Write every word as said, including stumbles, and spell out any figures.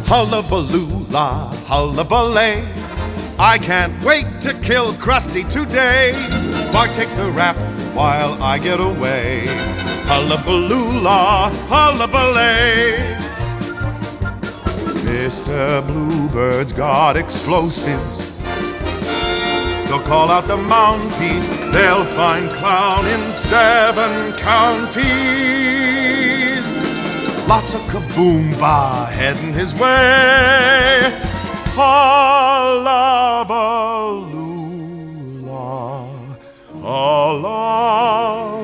Hullabaloola, hullabalay. I can't wait to kill Krusty today. Bart takes the rap while I get away. Hullabaloola, hullabalay. Mister Bluebird's got explosives. They'll call out the Mounties. They'll find Clown in seven counties. Lots of kaboom-ba heading his way. Hullabaloola, hullabaloo.